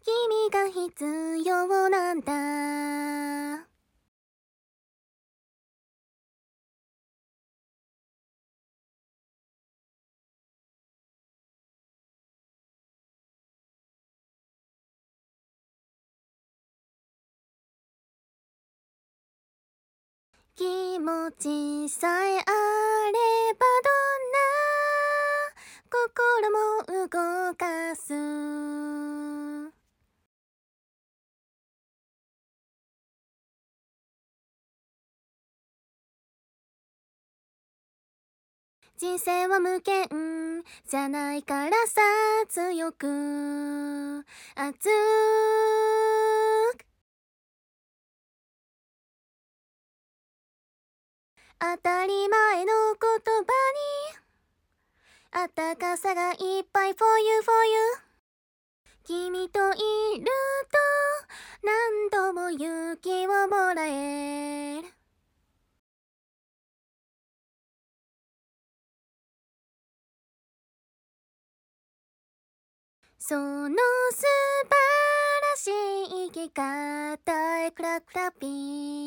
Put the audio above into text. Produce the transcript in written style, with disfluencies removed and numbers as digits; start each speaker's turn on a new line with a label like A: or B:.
A: 君が必要なんだ。気持ちさえあればどんな心も動かす。人生は無限じゃないからさ、強く熱く当たり前の言葉にあったかさがいっぱい for you for you。 君といると何度も勇気をもらえる。その素晴らしい生き方へクラクラピー